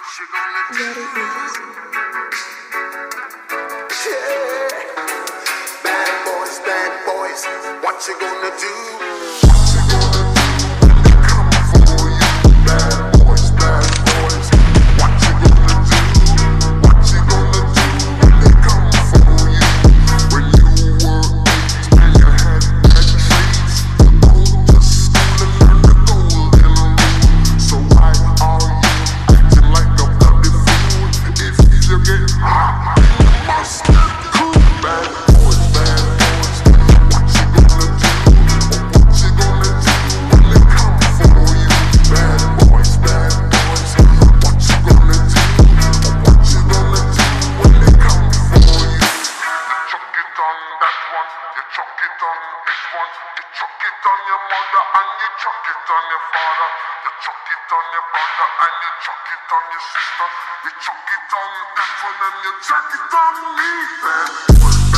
Very easy. Bad boys, what you gonna do? Chuck it on your father, you chuck it on your brother, and you chuck it on your sister. You chuck it on that one and you chuck it on me, man.